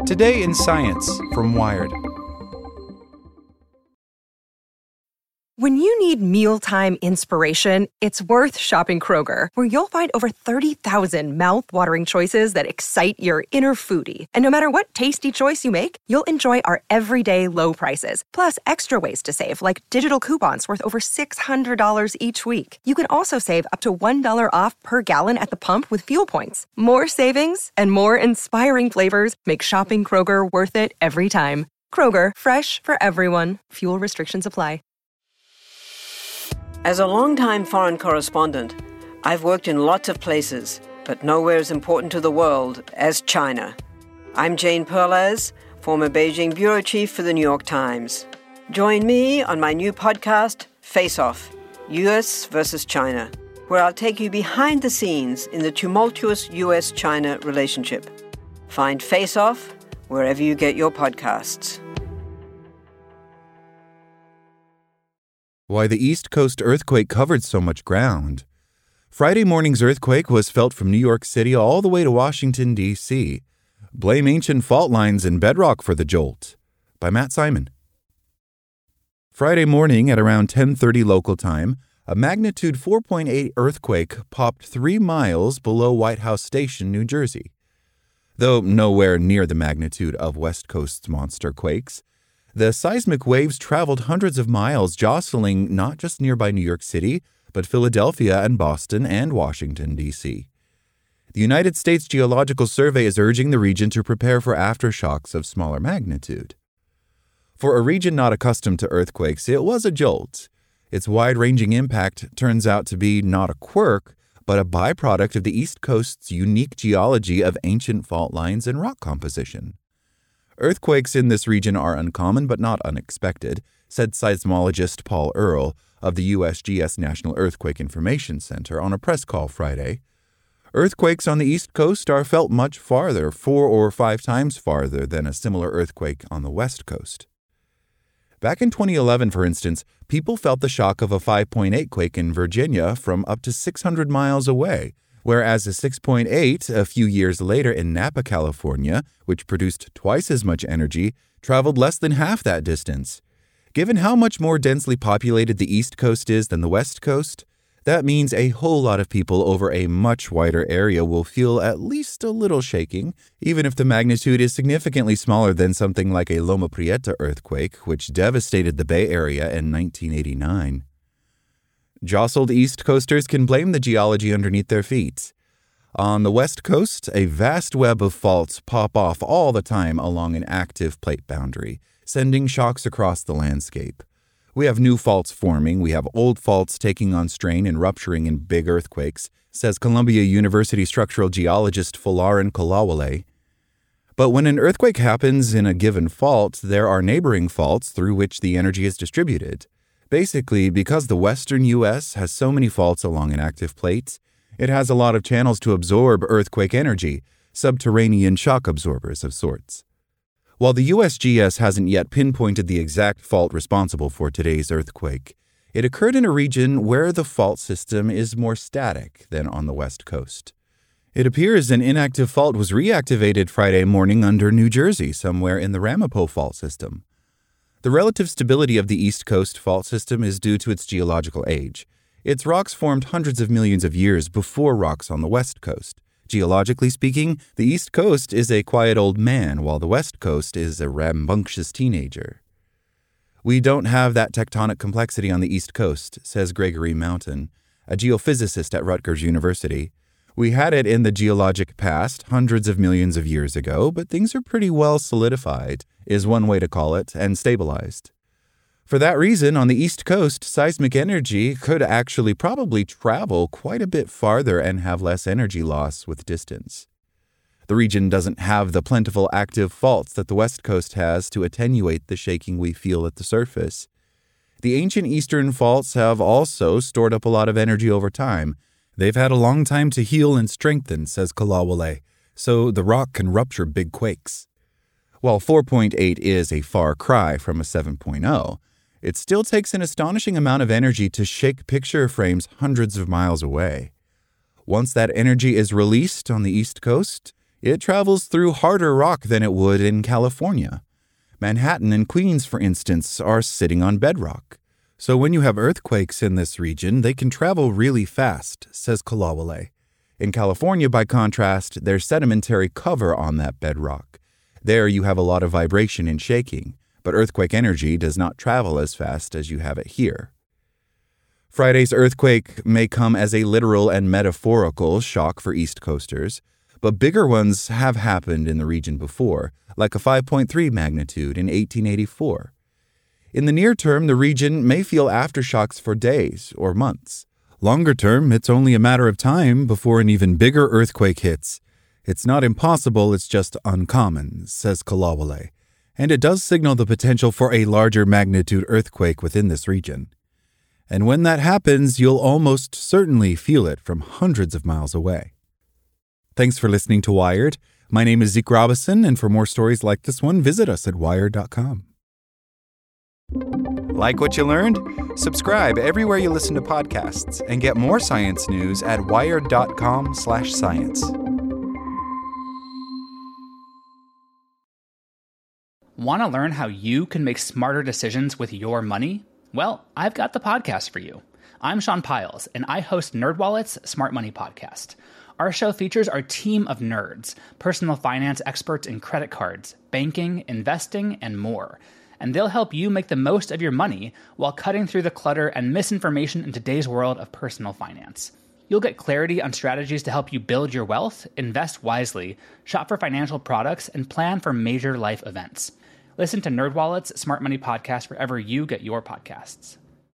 Today in Science from Wired. When you need mealtime inspiration, it's worth shopping Kroger, where you'll find over 30,000 mouth-watering choices that excite your inner foodie. And no matter what tasty choice you make, you'll enjoy our everyday low prices, plus extra ways to save, like digital coupons worth over $600 each week. You can also save up to $1 off per gallon at the pump with fuel points. More savings and more inspiring flavors make shopping Kroger worth it every time. Kroger, fresh for everyone. Fuel restrictions apply. As a longtime foreign correspondent, I've worked in lots of places, but nowhere as important to the world as China. I'm Jane Perlez, former Beijing bureau chief for the New York Times. Join me on my new podcast, Face Off, U.S. versus China, where I'll take you behind the scenes in the tumultuous U.S.-China relationship. Find Face Off wherever you get your podcasts. Why the East Coast earthquake covered so much ground. Friday morning's earthquake was felt from New York City all the way to Washington, D.C. Blame ancient fault lines and bedrock for the jolt. By Matt Simon. Friday morning at around 10:30 local time, a magnitude 4.8 earthquake popped 3 miles below White House Station, New Jersey. Though nowhere near the magnitude of West Coast's monster quakes, the seismic waves traveled hundreds of miles, jostling not just nearby New York City, but Philadelphia and Boston and Washington, D.C. The United States Geological Survey is urging the region to prepare for aftershocks of smaller magnitude. For a region not accustomed to earthquakes, it was a jolt. Its wide-ranging impact turns out to be not a quirk, but a byproduct of the East Coast's unique geology of ancient fault lines and rock composition. Earthquakes in this region are uncommon but not unexpected, said seismologist Paul Earle of the USGS National Earthquake Information Center on a press call Friday. Earthquakes on the East Coast are felt much farther, 4 or 5 times farther than a similar earthquake on the West Coast. Back in 2011, for instance, people felt the shock of a 5.8 quake in Virginia from up to 600 miles away, whereas a 6.8 a few years later in Napa, California, which produced twice as much energy, traveled less than half that distance. Given how much more densely populated the East Coast is than the West Coast, that means a whole lot of people over a much wider area will feel at least a little shaking, even if the magnitude is significantly smaller than something like a Loma Prieta earthquake, which devastated the Bay Area in 1989. Jostled East Coasters can blame the geology underneath their feet. On the West Coast, a vast web of faults pop off all the time along an active plate boundary, sending shocks across the landscape. We have new faults forming, we have old faults taking on strain and rupturing in big earthquakes, says Columbia University structural geologist Folarin Kolawole. But when an earthquake happens in a given fault, there are neighboring faults through which the energy is distributed. Basically, because the western U.S. has so many faults along an active plate, it has a lot of channels to absorb earthquake energy, subterranean shock absorbers of sorts. While the USGS hasn't yet pinpointed the exact fault responsible for today's earthquake, it occurred in a region where the fault system is more static than on the West Coast. It appears an inactive fault was reactivated Friday morning under New Jersey, somewhere in the Ramapo fault system. The relative stability of the East Coast fault system is due to its geological age. Its rocks formed hundreds of millions of years before rocks on the West Coast. Geologically speaking, the East Coast is a quiet old man, while the West Coast is a rambunctious teenager. We don't have that tectonic complexity on the East Coast, says Gregory Mountain, a geophysicist at Rutgers University. We had it in the geologic past, hundreds of millions of years ago, but things are pretty well solidified, is one way to call it, and stabilized. For that reason, on the East Coast, seismic energy could actually probably travel quite a bit farther and have less energy loss with distance. The region doesn't have the plentiful active faults that the West Coast has to attenuate the shaking we feel at the surface. The ancient eastern faults have also stored up a lot of energy over time. They've had a long time to heal and strengthen, says Kolawole, so the rock can rupture big quakes. While 4.8 is a far cry from a 7.0, it still takes an astonishing amount of energy to shake picture frames hundreds of miles away. Once that energy is released on the East Coast, It travels through harder rock than it would in California. Manhattan and Queens, for instance, are sitting on bedrock. So when you have earthquakes in this region, they can travel really fast, says Kolawole. In California, by contrast, there's sedimentary cover on that bedrock. There you have a lot of vibration and shaking, but earthquake energy does not travel as fast as you have it here. Friday's earthquake may come as a literal and metaphorical shock for East Coasters, but bigger ones have happened in the region before, like a 5.3 magnitude in 1884. In the near term, the region may feel aftershocks for days or months. Longer term, it's only a matter of time before an even bigger earthquake hits. It's not impossible, it's just uncommon, says Kolawole, and it does signal the potential for a larger magnitude earthquake within this region. And when that happens, you'll almost certainly feel it from hundreds of miles away. Thanks for listening to Wired. My name is Zeke Robison, and for more stories like this one, visit us at wired.com. Like what you learned? Subscribe everywhere you listen to podcasts and get more science news at wired.com/science. Want to learn how you can make smarter decisions with your money? Well, I've got the podcast for you. I'm Sean Piles, and I host NerdWallet's Smart Money Podcast. Our show features our team of nerds, personal finance experts in credit cards, banking, investing, and more. And they'll help you make the most of your money while cutting through the clutter and misinformation in today's world of personal finance. You'll get clarity on strategies to help you build your wealth, invest wisely, shop for financial products, and plan for major life events. Listen to NerdWallet's Smart Money Podcast wherever you get your podcasts.